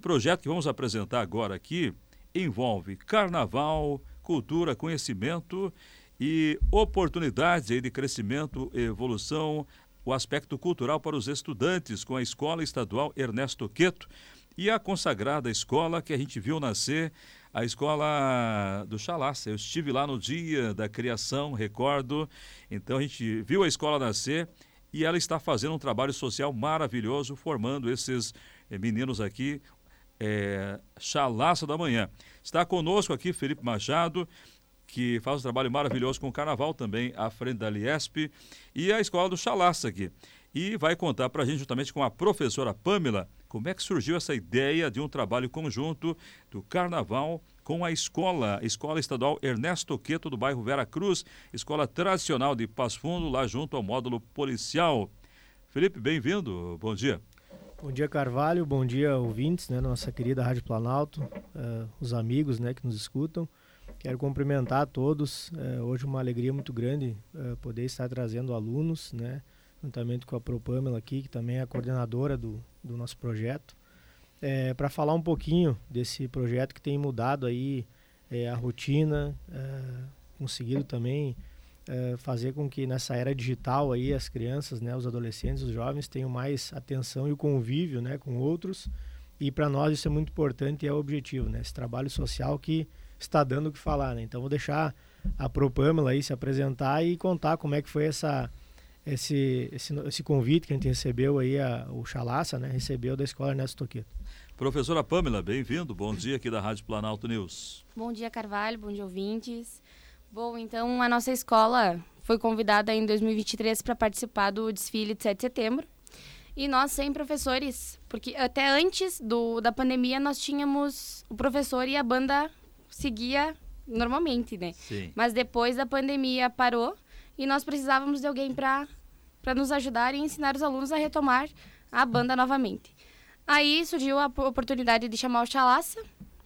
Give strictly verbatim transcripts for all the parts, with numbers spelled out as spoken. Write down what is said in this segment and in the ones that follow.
projeto que vamos apresentar agora aqui envolve carnaval, cultura, conhecimento e oportunidades aí de crescimento, evolução, o aspecto cultural para os estudantes com a Escola Estadual Ernesto Queto e a consagrada escola que a gente viu nascer, a escola do Chalaça. Eu estive lá no dia da criação, recordo, então a gente viu a escola nascer e ela está fazendo um trabalho social maravilhoso, formando esses eh, meninos aqui, é, Chalaça da Manhã. Está conosco aqui Felipe Machado, que faz um trabalho maravilhoso com o carnaval também, à frente da Liesp, e a escola do Chalaça aqui. E vai contar para a gente, juntamente com a professora Pamela, como é que surgiu essa ideia de um trabalho conjunto do carnaval com a escola, Escola Estadual Ernesto Queto, do bairro Vera Cruz, escola tradicional de Passo Fundo, lá junto ao módulo policial. Felipe, bem-vindo, bom dia. Bom dia, Carvalho, bom dia, ouvintes, né, nossa querida Rádio Planalto, uh, os amigos, né, que nos escutam. Quero cumprimentar a todos, uh, hoje uma alegria muito grande uh, poder estar trazendo alunos, né, juntamente com a Pro Pamela aqui, que também é a coordenadora do, do nosso projeto, é, para falar um pouquinho desse projeto que tem mudado aí é, a rotina, é, conseguido também é, fazer com que nessa era digital aí as crianças, né, os adolescentes, os jovens tenham mais atenção e o convívio, né, com outros, e para nós isso é muito importante e é o objetivo, né, esse trabalho social que está dando o que falar, né. Então vou deixar a Pro Pamela aí se apresentar e contar como é que foi essa Esse, esse, esse convite que a gente recebeu aí, a, o Chalaça, né, recebeu da Escola Ernesto Queto. Professora Pamela, bem-vindo, bom dia aqui da Rádio Planalto News. Bom dia, Carvalho, bom dia, ouvintes. Bom, então a nossa escola foi convidada em dois mil e vinte e três para participar do desfile de sete de setembro. E nós, sem professores, porque até antes do, da pandemia nós tínhamos o professor e a banda seguia normalmente, né? Sim. Mas depois da pandemia parou. E nós precisávamos de alguém para para nos ajudar e ensinar os alunos a retomar a banda novamente. Aí surgiu a oportunidade de chamar o Chalaça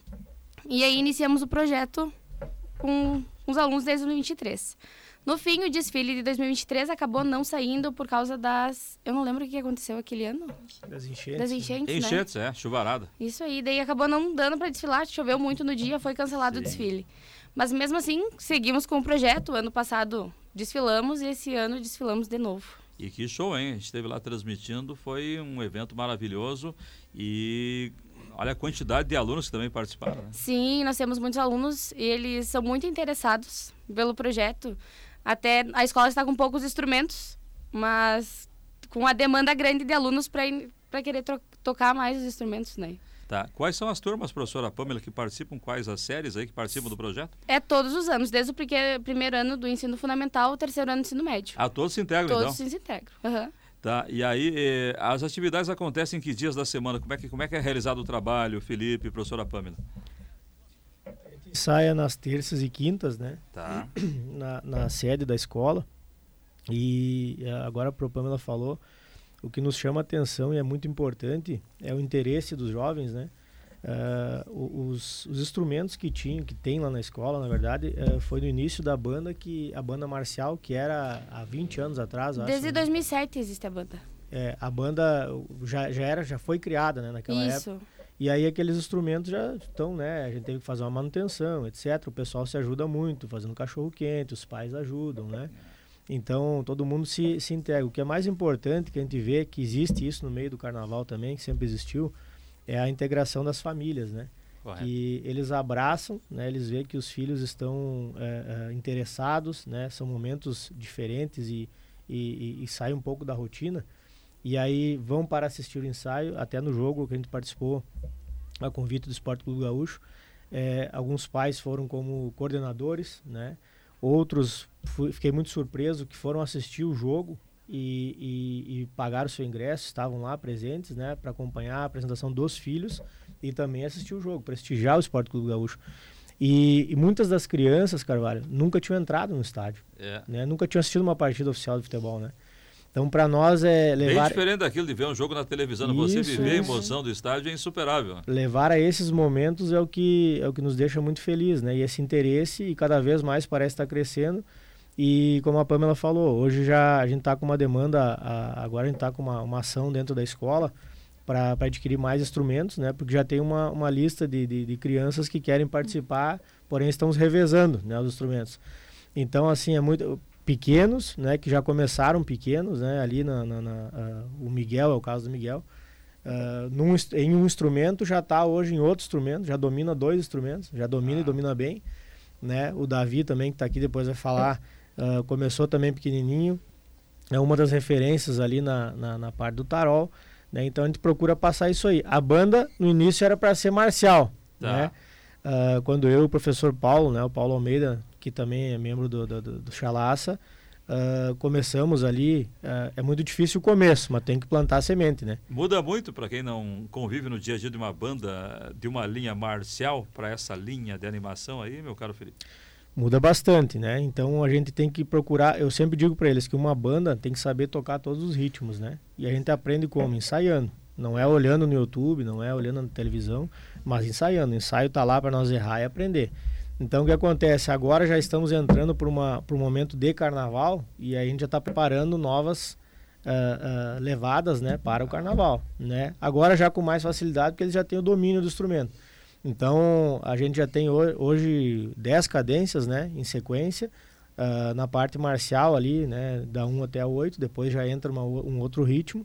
e aí iniciamos o projeto com os alunos desde dois mil e vinte e três. No fim, o desfile de dois mil e vinte e três acabou não saindo por causa das... Eu não lembro o que aconteceu aquele ano. Das enchentes. Das enchentes, né? Enchentes, é, chuvarada. Isso aí, daí acabou não dando para desfilar, choveu muito no dia, foi cancelado Sim. o desfile. Mas mesmo assim, seguimos com o projeto. Ano passado desfilamos e esse ano desfilamos de novo. E que show, hein? A gente esteve lá transmitindo, foi um evento maravilhoso e olha a quantidade de alunos que também participaram, né? Sim, nós temos muitos alunos e eles são muito interessados pelo projeto. Até a escola está com poucos instrumentos, mas com a demanda grande de alunos para querer tro- tocar mais os instrumentos, né? Tá. Quais são as turmas, professora Pamela, que participam? Quais as séries aí que participam do projeto? É todos os anos, desde o prique- primeiro ano do ensino fundamental ao terceiro ano do ensino médio. Ah, todos se integram, Todos então? se integram. Uhum. Tá. E aí, eh, as atividades acontecem em que dias da semana? Como é que, como é, que é realizado o trabalho, Felipe, professora Pamela? Saia nas terças e quintas, né? Tá. Na, na sede da escola. E agora a Pro Pamela falou, o que nos chama a atenção e é muito importante é o interesse dos jovens, né? Uh, os, os instrumentos que tinham, que tem lá na escola, na verdade, uh, foi no início da banda, que a banda marcial, que era há vinte anos atrás, eu Desde acho, dois né? mil e sete existe a banda. É, a banda já, já, era, já foi criada, né, naquela Isso. época. E aí aqueles instrumentos já estão, né? A gente teve que fazer uma manutenção, etcétera. O pessoal se ajuda muito, fazendo cachorro quente, os pais ajudam, né? Então todo mundo se, se integra. O que é mais importante, que a gente vê que existe isso no meio do carnaval também, que sempre existiu, é a integração das famílias, né? Correto. Que eles abraçam, né? Eles veem que os filhos estão é, é, interessados, né? São momentos diferentes e, e, e, e saem um pouco da rotina. E aí vão para assistir o ensaio, até no jogo que a gente participou, a convite do Esporte Clube Gaúcho. É, alguns pais foram como coordenadores, né? Outros, fui, fiquei muito surpreso, que foram assistir o jogo e, e, e pagaram o seu ingresso, estavam lá presentes, né? Para acompanhar a apresentação dos filhos e também assistir o jogo, prestigiar o Esporte Clube Gaúcho. E, e muitas das crianças, Carvalho, nunca tinham entrado no estádio, É. né? Nunca tinham assistido uma partida oficial de futebol, né? Então, para nós é levar... Bem diferente daquilo de ver um jogo na televisão. Você Isso, viver a isso. emoção do estádio é insuperável. Levar a esses momentos é o que é o que nos deixa muito feliz, né? E esse interesse, e cada vez mais parece estar crescendo. E como a Pamela falou, hoje já a gente está com uma demanda, a, agora a gente está com uma, uma ação dentro da escola para adquirir mais instrumentos, né? Porque já tem uma, uma lista de, de, de crianças que querem participar, porém estamos revezando, né, os instrumentos. Então, assim, é muito... pequenos, né, que já começaram pequenos, né, ali na, na, na uh, o Miguel, é o caso do Miguel, uh, num, em um instrumento já está hoje em outro instrumento, já domina dois instrumentos, já domina ah. e domina bem, né, o Davi também, que está aqui, depois vai falar, uh, começou também pequenininho, é uma das referências ali na, na, na parte do tarol, né, então a gente procura passar isso aí. A banda, no início, era para ser marcial, tá. né, uh, quando eu e o professor Paulo, né, o Paulo Almeida, que também é membro do, do, do Chalaça, uh, começamos ali, uh, é muito difícil o começo, mas tem que plantar a semente, né? Muda muito para quem não convive no dia a dia de uma banda, de uma linha marcial para essa linha de animação aí, meu caro Felipe? Muda bastante, né? Então a gente tem que procurar, eu sempre digo para eles que uma banda tem que saber tocar todos os ritmos, né? E a gente aprende como? Ensaiando. Não é olhando no YouTube, não é olhando na televisão, mas ensaiando. O ensaio tá lá para nós errar e aprender. Então o que acontece? Agora já estamos entrando para um momento de carnaval e a gente já está preparando novas uh, uh, levadas, né, para o carnaval, né? Agora já com mais facilidade porque eles já têm o domínio do instrumento. Então a gente já tem hoje dez cadências, né, em sequência, uh, na parte marcial ali, né, da um até a oito, depois já entra uma, um outro ritmo.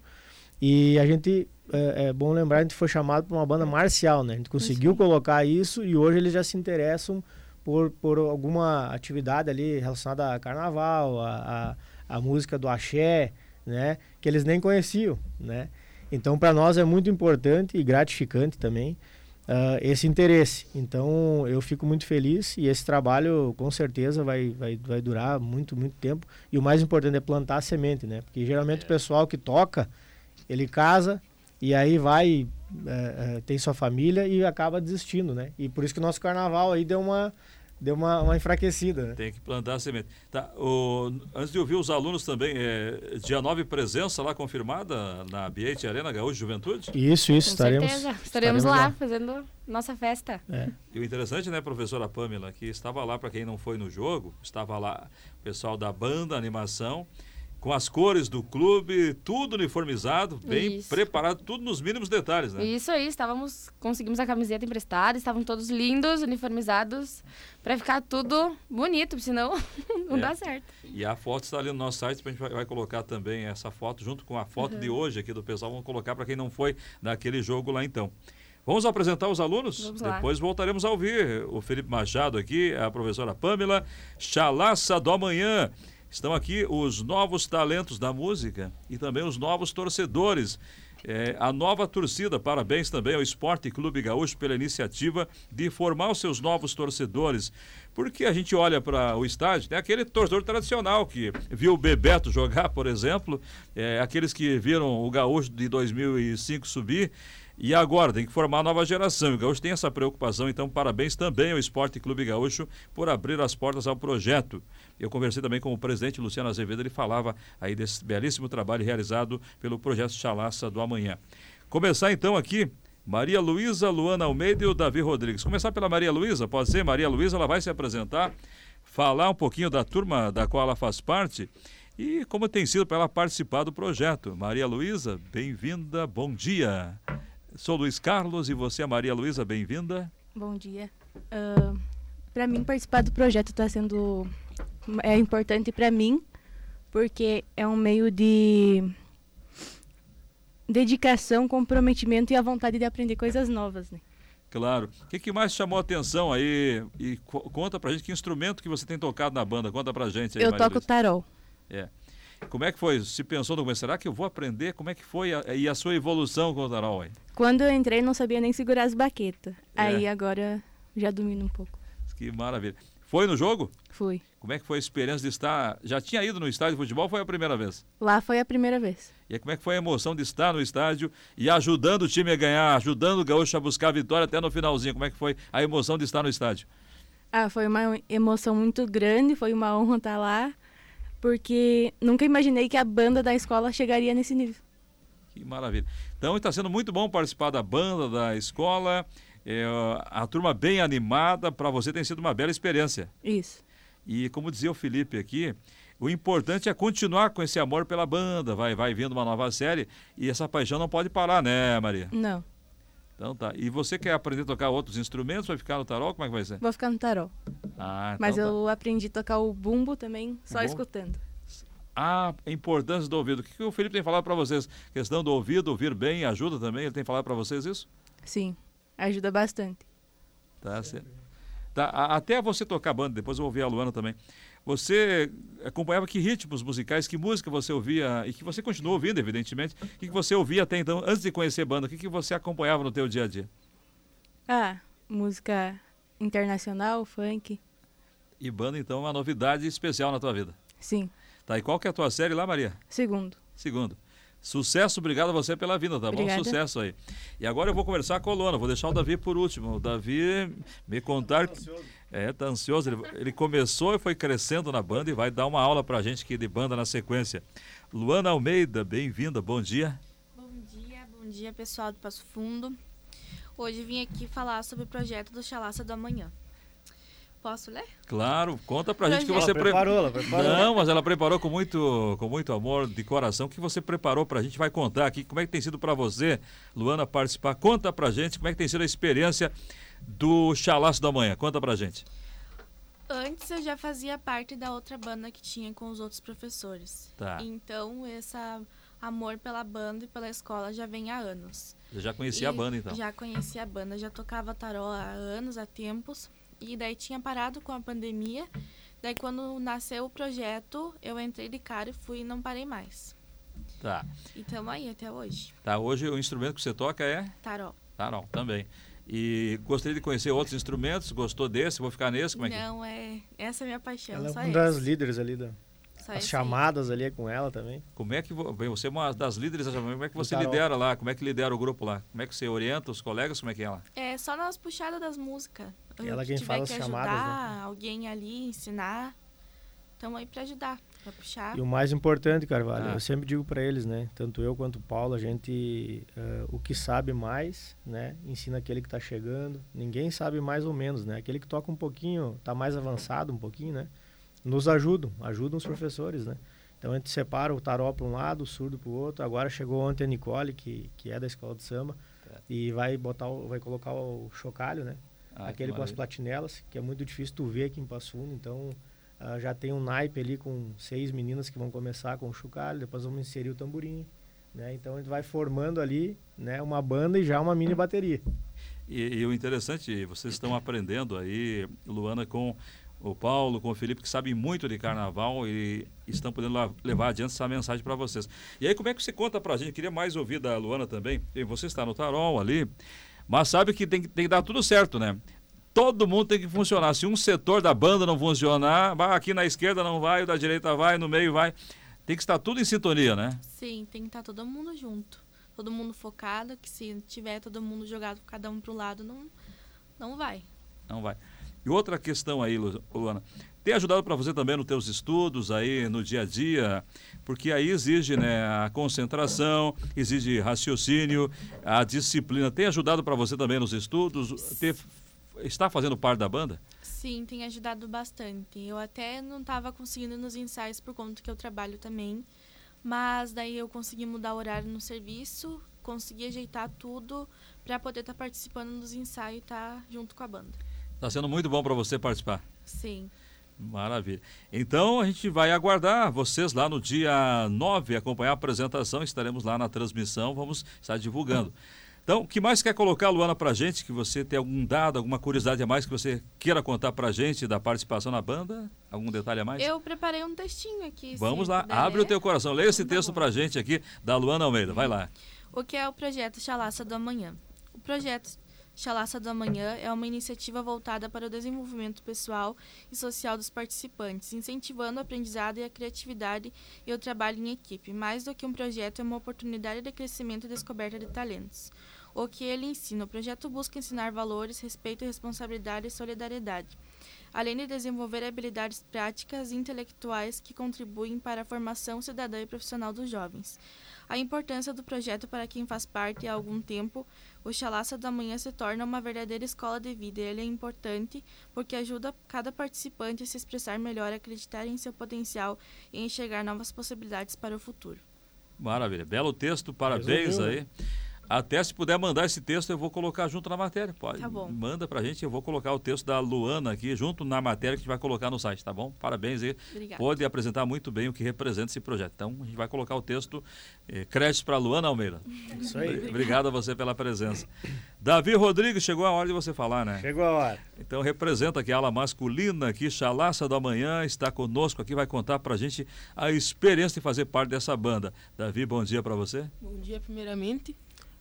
E a gente, é, é bom lembrar, a gente foi chamado para uma banda marcial, né? A gente conseguiu colocar isso e hoje eles já se interessam Por, por alguma atividade ali relacionada a carnaval, a, a, a música do axé, né, que eles nem conheciam, né? Então, para nós é muito importante e gratificante também uh, esse interesse. Então, eu fico muito feliz e esse trabalho, com certeza, vai, vai, vai durar muito, muito tempo. E o mais importante é plantar a semente, né? Porque geralmente é. o pessoal que toca, ele casa e aí vai, uh, uh, tem sua família e acaba desistindo, né? E por isso que o nosso carnaval aí deu uma... Deu uma, uma enfraquecida, né? Tem que plantar a semente. Tá, o, antes de ouvir os alunos também, é, dia nove presença lá confirmada na B H Arena Gaúcho Juventude? Isso, isso. Com estaremos, certeza. Estaremos, estaremos lá, lá fazendo nossa festa. É. E o interessante, né, professora Pamela, que estava lá, para quem não foi no jogo, estava lá o pessoal da banda, animação, com as cores do clube, tudo uniformizado, bem isso. preparado, tudo nos mínimos detalhes, né? Isso aí, estávamos, conseguimos a camiseta emprestada, estavam todos lindos, uniformizados, para ficar tudo bonito, senão não é. dá certo. E a foto está ali no nosso site, a gente vai, vai colocar também essa foto, junto com a foto uhum. de hoje aqui do pessoal, vamos colocar para quem não foi naquele jogo lá então. Vamos apresentar os alunos? Vamos Depois lá. voltaremos a ouvir o Felipe Machado aqui, a professora Pamela, Chalaça do Amanhã. Estão aqui os novos talentos da música e também os novos torcedores. É, a nova torcida, parabéns também ao Esporte Clube Gaúcho pela iniciativa de formar os seus novos torcedores. Porque a gente olha para o estádio, tem aquele torcedor tradicional que viu o Bebeto jogar, por exemplo, é, aqueles que viram o Gaúcho de dois mil e cinco subir. E agora tem que formar a nova geração. O Gaúcho tem essa preocupação, então parabéns também ao Esporte Clube Gaúcho por abrir as portas ao projeto. Eu conversei também com o presidente Luciano Azevedo, ele falava aí desse belíssimo trabalho realizado pelo projeto Chalaça do Amanhã. Começar então aqui, Maria Luísa, Luana Almeida e o Davi Rodrigues. Começar pela Maria Luísa, pode ser? Maria Luísa, ela vai se apresentar, falar um pouquinho da turma da qual ela faz parte e como tem sido para ela participar do projeto. Maria Luísa, bem-vinda, bom dia. Sou Luiz Carlos e você, Maria Luísa, bem-vinda. Bom dia. Uh, para mim, participar do projeto está sendo é importante para mim, porque é um meio de dedicação, comprometimento e a vontade de aprender coisas novas, né? Claro. O que, que mais chamou a atenção aí? E co- conta pra gente que instrumento que você tem tocado na banda. Conta pra gente aí, Eu Maria toco Luísa. tarol. É. Como é que foi? Se pensou no começo, será que eu vou aprender? Como é que foi a, e a sua evolução com o tarol aí? Quando eu entrei, não sabia nem segurar as baquetas. É. Aí agora já domino um pouco. Que maravilha. Foi no jogo? Fui. Como é que foi a experiência de estar... Já tinha ido no estádio de futebol ou foi a primeira vez? Lá foi a primeira vez. E como é que foi a emoção de estar no estádio e ajudando o time a ganhar, ajudando o Gaúcho a buscar a vitória até no finalzinho? Como é que foi a emoção de estar no estádio? Ah, foi uma emoção muito grande, foi uma honra estar lá, porque nunca imaginei que a banda da escola chegaria nesse nível. Que maravilha. Então está sendo muito bom participar da banda, da escola, é, a turma bem animada, para você tem sido uma bela experiência. Isso. E como dizia o Felipe aqui, O importante é continuar com esse amor pela banda, vai, vai vindo uma nova série e essa paixão não pode parar, né, Maria? Não. Então tá. E você quer aprender a tocar outros instrumentos? Vai ficar no tarol? Como é que vai ser? Vou ficar no tarol. Ah, então Mas tá. eu aprendi a tocar o bumbo também, só Bom. escutando. Ah, a importância do ouvido. O que, que o Felipe tem falado para vocês? Questão do ouvido, ouvir bem, ajuda também? Ele tem falado para vocês isso? Sim, ajuda bastante. Tá certo. Tá, a- até você tocar banda, depois eu vou ouvir a Luana também. Você acompanhava que ritmos musicais, que música você ouvia e que você continua ouvindo, evidentemente. O que, que você ouvia até então, antes de conhecer banda? O que, que você acompanhava no teu dia a dia? Ah, música internacional, funk. E banda, então, é uma novidade especial na tua vida. Sim, Tá, e qual que é a tua série lá, Maria? segundo. Segundo. Sucesso, obrigado a você pela vinda, tá bom? Obrigada. Sucesso aí. E agora eu vou conversar com a Luana, vou deixar o Davi por último. O Davi me contar... É, tá ansioso. Ele, ele começou e foi crescendo na banda e vai dar uma aula pra gente aqui de banda na sequência. Luana Almeida, bem-vinda, bom dia. Bom dia, bom dia pessoal do Passo Fundo. Hoje vim aqui falar sobre o projeto do Chalaça do Amanhã. Posso ler? Claro, conta pra gente que Ela você... pre- preparou, ela preparou. Não, mas ela preparou com muito, com muito amor de coração. O que você preparou pra gente? Vai contar aqui como é que tem sido pra você, Luana, participar. Conta pra gente como é que tem sido a experiência do Chalaço da Manhã. Conta pra gente. Antes eu já fazia parte da outra banda que tinha com os outros professores. Tá. Então, esse amor pela banda e pela escola já vem há anos. Eu já conhecia a E banda, então. Já conhecia a banda, já tocava tarô há anos, há tempos. E daí tinha parado com a pandemia. Daí quando nasceu o projeto, eu entrei de cara e fui e não parei mais. Tá. E estamos aí até hoje. Tá, hoje o instrumento que você toca é Tarô. tarol também. E gostaria de conhecer outros instrumentos, gostou desse? Vou ficar nesse? Como é que... Não, é... Essa é a minha paixão, Ela é só uma das esse. líderes ali, da, Só as esse aí. chamadas ali é com ela também. Como é que vo- bem, você é uma das líderes, como é que você tarol. lidera lá? Como é que lidera o grupo lá? Como é que você orienta os colegas? Como é que é lá? É só nas puxadas das músicas. Ela Se quem tiver faz que as ajudar chamadas, né? alguém ali, ensinar, estamos aí para ajudar, para puxar. E o mais importante, Carvalho, Ah. eu sempre digo para eles, né? Tanto eu quanto o Paulo, a gente, eh, o que sabe mais, né? Ensina aquele que está chegando. Ninguém sabe mais ou menos, né? Aquele que toca um pouquinho, está mais avançado um pouquinho, né? Nos ajudam, ajudam os professores, né? Então a gente separa o tarol para um lado, o surdo para o outro. Agora chegou ontem a Nicole, que, que é da escola de samba, e vai botar, o, vai colocar o chocalho, né? Ah, Aquele que com as maravilha. platinelas, que é muito difícil tu ver aqui em Passo Fundo. Então ah, já tem um naipe ali com seis meninas que vão começar com o chocalho, depois vamos inserir o tamborim, né? Então a gente vai formando ali, né, uma banda e já uma mini bateria. E, e o interessante, vocês estão aprendendo aí, Luana, com o Paulo, com o Felipe, que sabem muito de carnaval e estão podendo lá levar adiante essa mensagem para vocês. E aí, como é que você conta pra gente? Eu queria mais ouvir da Luana também. E você está no tarol ali, mas sabe que tem, que tem que dar tudo certo, né? Todo mundo tem que funcionar. Se um setor da banda não funcionar, vai aqui na esquerda não vai, o da direita vai, no meio vai. Tem que estar tudo em sintonia, né? Sim, tem que estar todo mundo junto. Todo mundo focado, que se tiver todo mundo jogado cada um pro lado, não, não vai. Não vai. E outra questão aí, Lu- Luana, tem ajudado para você também nos teus estudos aí, no dia a dia? Porque aí exige, né, a concentração, exige raciocínio, a disciplina. Tem ajudado para você também nos estudos? Ter, está fazendo parte da banda? Sim, tem ajudado bastante. Eu até não estava conseguindo ir nos ensaios por conta que eu trabalho também. Mas daí eu consegui mudar o horário no serviço, consegui ajeitar tudo para poder estar participando dos ensaios e estar junto com a banda. Está sendo muito bom para você participar. Sim. Maravilha. Então a gente vai aguardar vocês lá no dia nove, acompanhar a apresentação, estaremos lá na transmissão, vamos estar divulgando. Então, o que mais quer colocar, Luana, pra gente, que você tem algum dado, alguma curiosidade a mais que você queira contar pra gente da participação na banda? Algum detalhe a mais? Eu preparei um textinho aqui. Vamos se lá, puder abre ler. o teu coração, leia esse Tá texto bom. pra gente aqui, da Luana Almeida, vai lá. O que é o projeto Chalaça do Amanhã? O projeto Chalaça do Amanhã é uma iniciativa voltada para o desenvolvimento pessoal e social dos participantes, incentivando o aprendizado e a criatividade e o trabalho em equipe. Mais do que um projeto, é uma oportunidade de crescimento e descoberta de talentos. O que ele ensina? O projeto busca ensinar valores, respeito, responsabilidade e solidariedade, além de desenvolver habilidades práticas e intelectuais que contribuem para a formação cidadã e profissional dos jovens. A importância do projeto para quem faz parte há algum tempo O Chalaça do Amanhã se torna uma verdadeira escola de vida e ele é importante porque ajuda cada participante a se expressar melhor, a acreditar em seu potencial e enxergar novas possibilidades para o futuro. Maravilha, belo texto, parabéns Resolveu, aí. né? Até se puder mandar esse texto, eu vou colocar junto na matéria. Pode, Tá bom. manda pra gente, eu vou colocar o texto da Luana aqui junto na matéria que a gente vai colocar no site, tá bom? Parabéns aí. Obrigada. Pode apresentar muito bem o que representa esse projeto. Então, a gente vai colocar o texto, eh, créditos para Luana Almeida. Isso aí. Obrigado a você pela presença. Davi Rodrigues, chegou a hora de você falar, né? Chegou a hora. Então representa aqui a ala masculina aqui, Chalaça do Amanhã, está conosco aqui, vai contar pra gente a experiência de fazer parte dessa banda. Davi, bom dia pra você. Bom dia, primeiramente.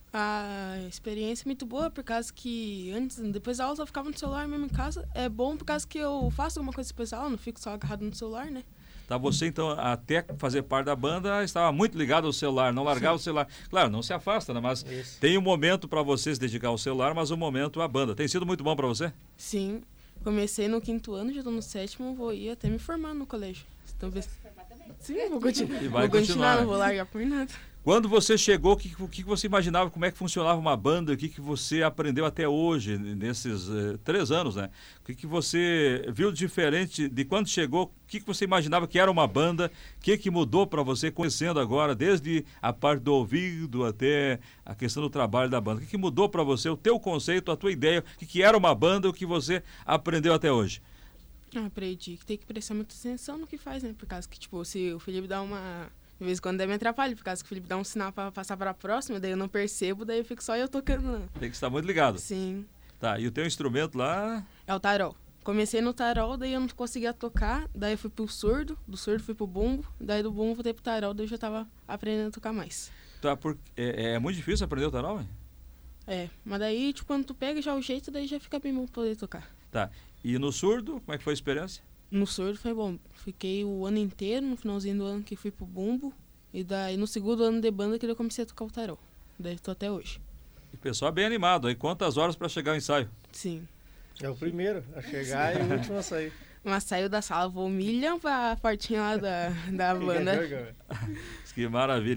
A experiência é muito boa, por causa que antes, depois da aula eu ficava no celular mesmo em casa. É bom por causa que eu faço alguma coisa depois da aula, não fico só agarrado no celular, né? Tá, você então, até fazer parte da banda, estava muito ligado ao celular, não largava Sim. o celular. Claro, não se afasta, né? Mas Isso. tem um momento para você se dedicar ao celular, mas um momento à banda. Tem sido muito bom para você? Sim, comecei no quinto ano, já estou no sétimo, vou ir até me formar no colégio. Então, vê... Sim, vou, continu... E vai vou continuar, continuar, não vou largar por nada. Quando você chegou, o que, que você imaginava, como é que funcionava uma banda, o que, que você aprendeu até hoje, nesses eh, três anos, né? O que, que você viu diferente de quando chegou, o que, que você imaginava que era uma banda, o que, que mudou para você conhecendo agora, desde a parte do ouvido até a questão do trabalho da banda, o que, que mudou para você, o teu conceito, a tua ideia, o que, que era uma banda, o que você aprendeu até hoje? Eu aprendi que tem que prestar muita atenção no que faz, né? Por causa que, tipo, se o Felipe dá uma... De vez em quando daí me atrapalha, por causa que o Felipe dá um sinal para passar para a próxima, daí eu não percebo, daí eu fico só eu tocando. Tem que estar muito ligado. Sim. Tá, e o teu instrumento lá? É o tarol. Comecei no tarol, daí eu não conseguia tocar, daí eu fui pro surdo, do surdo fui pro bumbo, daí do bumbo voltei pro tarol, daí eu já tava aprendendo a tocar mais. Tá, por... é, é muito difícil aprender o tarol, hein? É, mas daí, tipo, quando tu pega já o jeito, daí já fica bem bom pra poder tocar. Tá, e no surdo, como é que foi a experiência? No surdo foi bom, fiquei o ano inteiro, no finalzinho do ano que fui pro bumbo, e daí no segundo ano de banda que eu comecei a tocar o tarol. Daí tô até hoje. E o pessoal bem animado, aí quantas horas para chegar ao ensaio? Sim. É o primeiro a chegar e o último a sair. Mas saiu da sala, vou um milhão pra portinha lá da, da banda. Que maravilha.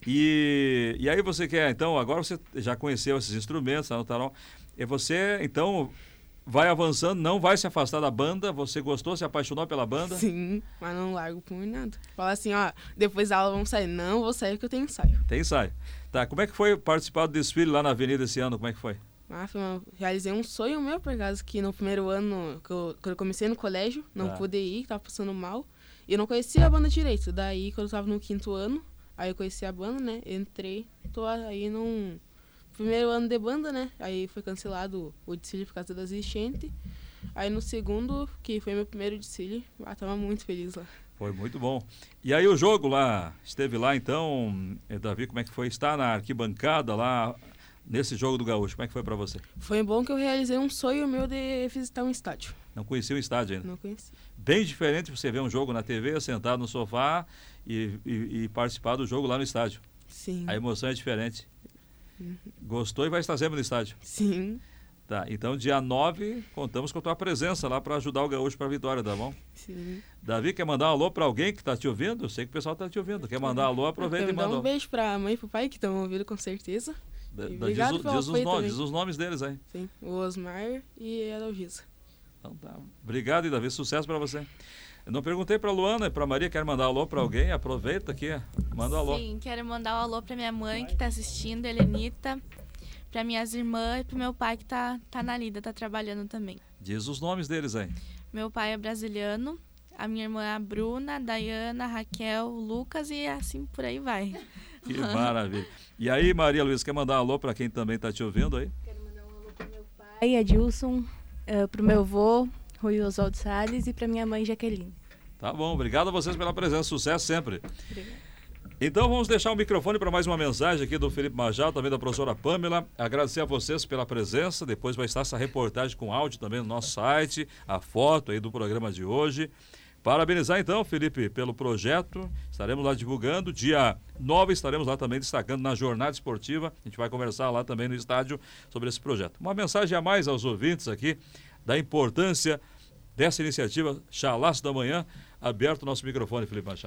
E, e aí você quer, então, agora você já conheceu esses instrumentos, tá no tarol, e você, então... vai avançando, não vai se afastar da banda. Você gostou, se apaixonou pela banda? Sim, mas não largo por nada. Fala assim, ó, depois da aula vamos sair. Não, vou sair que eu tenho ensaio. Tem ensaio. Tá, como é que foi participar do desfile lá na Avenida esse ano? Como é que foi? Ah, foi uma, realizei um sonho meu, por causa que no primeiro ano, que eu, quando eu comecei no colégio, não Tá. pude ir, tava passando mal. E eu não conhecia a banda direito. Daí, quando eu tava no quinto ano, aí eu conheci a banda, né? Entrei, tô aí num... primeiro ano de banda, né? Aí foi cancelado o desfile por causa das enchentes. Aí no segundo, que foi meu primeiro desfile, eu tava muito feliz lá. Foi muito bom. E aí o jogo lá, esteve lá então, eh, Davi, como é que foi? Estar na arquibancada lá, nesse jogo do Gaúcho, como é que foi pra você? Foi bom que eu realizei um sonho meu de visitar um estádio. Não conhecia o estádio ainda? Não conheci. Bem diferente você ver um jogo na T V, sentado no sofá e, e, e participar do jogo lá no estádio. Sim. A emoção é diferente. Uhum. Gostou e vai estar sempre no estádio? Sim. Tá, então dia nove, contamos com a tua presença lá para ajudar o Gaúcho para a vitória, tá bom? Sim. Davi, quer mandar um alô para alguém que está te ouvindo? Eu sei que o pessoal está te ouvindo. Quer mandar um alô? Aproveita e manda. Um beijo para a mãe e para o pai que estão ouvindo com certeza. Da, da, obrigado diz, pelo diz, os apoio nomes, também. diz os nomes deles aí. Sim, o Osmar e a Dalgisa. Então tá. Obrigado, e Davi, sucesso para você. Eu não perguntei para a Luana e para a Maria, quer mandar um alô para alguém? Aproveita aqui, manda um alô. Sim, quero mandar um alô para minha mãe que está assistindo, Helenita, para minhas irmãs e para meu pai que tá, tá na lida, tá trabalhando também. Diz os nomes deles aí. Meu pai é brasiliano, a minha irmã é a Bruna, a Dayana, a Raquel, o Lucas e assim por aí vai. Que maravilha. E aí, Maria Luísa, quer mandar um alô para quem também está te ouvindo aí? Quero mandar um alô pro meu pai, Adilson, uh, pro meu avô, Rui Oswaldo Salles, e pra minha mãe, Jaqueline. Tá bom, obrigado a vocês pela presença, sucesso sempre. Obrigada. Então vamos deixar o microfone para mais uma mensagem aqui do Felipe Majal, também da professora Pamela. Agradecer a vocês pela presença, depois vai estar essa reportagem com áudio também no nosso site, a foto aí do programa de hoje. Parabenizar então, Felipe, pelo projeto, estaremos lá divulgando, dia nove estaremos lá também destacando na jornada esportiva, a gente vai conversar lá também no estádio sobre esse projeto. Uma mensagem a mais aos ouvintes aqui, da importância dessa iniciativa Chalaça da Manhã, aberto o nosso microfone, Felipe Machado.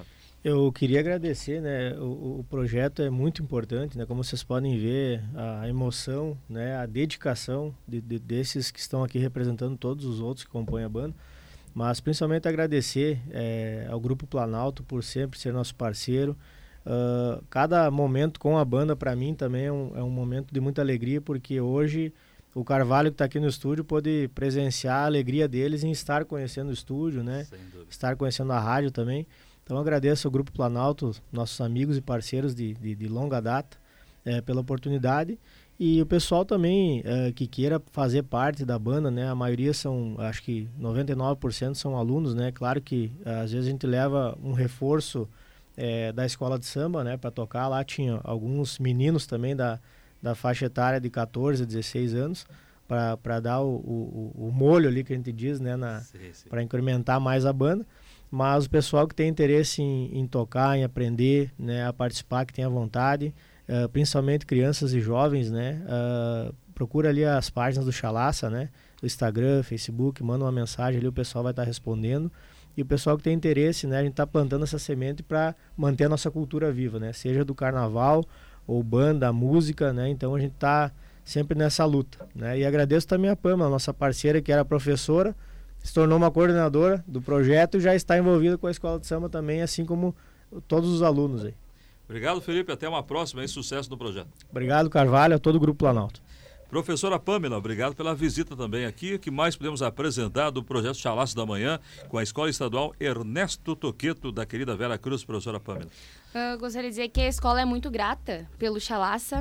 Eu queria agradecer, né? O, o projeto é muito importante, né? Como vocês podem ver, a emoção, né? A dedicação de, de, desses que estão aqui representando todos os outros que compõem a banda. Mas principalmente agradecer é, ao Grupo Planalto por sempre ser nosso parceiro. Uh, cada momento com a banda, para mim, também é um, é um momento de muita alegria, porque hoje o Carvalho, que está aqui no estúdio, pôde presenciar a alegria deles em estar conhecendo o estúdio, né? Estar conhecendo a rádio também. Então agradeço ao Grupo Planalto, nossos amigos e parceiros de, de, de longa data, é, pela oportunidade. E o pessoal também é, que queira fazer parte da banda, né? A maioria são, acho que noventa e nove por cento são alunos, né? Claro que às vezes a gente leva um reforço é, da escola de samba, né? Para tocar. Lá tinha alguns meninos também da, da faixa etária de catorze a dezesseis anos, para dar o, o, o molho ali que a gente diz, né? Para incrementar mais a banda. Mas o pessoal que tem interesse em, em tocar, em aprender, né, a participar, que tenha vontade, uh, principalmente crianças e jovens, né, uh, procura ali as páginas do Chalaça, né, do Instagram, Facebook, manda uma mensagem ali, o pessoal vai estar respondendo. E o pessoal que tem interesse, né, a gente está plantando essa semente para manter a nossa cultura viva, né, seja do carnaval ou banda, música, né, então a gente está sempre nessa luta, né, e agradeço também a Pamela, nossa parceira, que era professora, se tornou uma coordenadora do projeto e já está envolvida com a Escola de Samba também, assim como todos os alunos aí. Obrigado, Felipe. Até uma próxima e sucesso no projeto. Obrigado, Carvalho, a todo o Grupo Planalto. Professora Pamela, obrigado pela visita também aqui. O que mais podemos apresentar do projeto Chalaça da Manhã com a Escola Estadual Ernesto Toqueto, da querida Vera Cruz, professora Pamela? Eu gostaria de dizer que a escola é muito grata pelo Chalaça,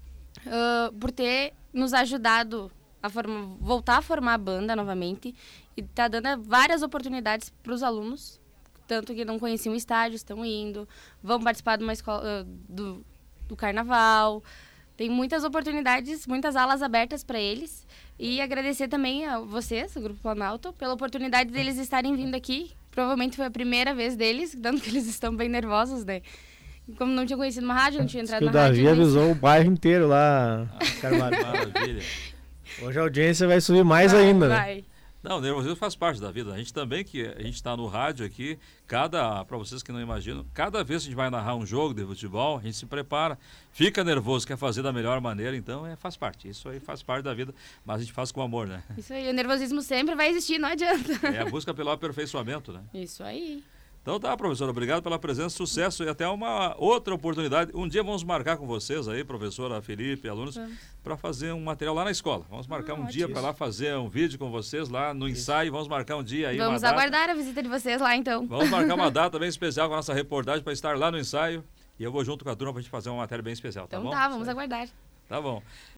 uh, por ter nos ajudado a forma, voltar a formar a banda novamente e está dando várias oportunidades para os alunos, tanto que não conheciam o estádio, estão indo, vão participar de uma escola, do, do carnaval. Tem muitas oportunidades, muitas alas abertas para eles. E agradecer também a vocês, o Grupo Planalto, pela oportunidade deles estarem vindo aqui. Provavelmente foi a primeira vez deles, dando que eles estão bem nervosos, né? Como não tinha conhecido uma rádio, não tinha entrado na rádio. O Davi avisou o bairro inteiro lá, Carvalho. Maravilha. Hoje a audiência vai subir mais vai, ainda, vai. né? Não, o nervosismo faz parte da vida. A gente também, que a gente está no rádio aqui, cada, para vocês que não imaginam, cada vez que a gente vai narrar um jogo de futebol, a gente se prepara, fica nervoso, quer fazer da melhor maneira, então é, faz parte. Isso aí faz parte da vida, mas a gente faz com amor, né? Isso aí, o nervosismo sempre vai existir, não adianta. É a busca pelo aperfeiçoamento, né? Isso aí. Então tá, professora, obrigado pela presença, sucesso e até uma outra oportunidade. Um dia vamos marcar com vocês aí, professora Felipe, alunos, para fazer um material lá na escola. Vamos marcar ah, um dia para lá fazer um vídeo com vocês lá no ensaio. Vamos marcar um dia aí. Vamos uma aguardar data. a visita de vocês lá então. Vamos marcar uma data bem especial com a nossa reportagem para estar lá no ensaio. E eu vou junto com a turma para a gente fazer uma matéria bem especial, tá então bom? Então tá, vamos aguardar. Tá bom.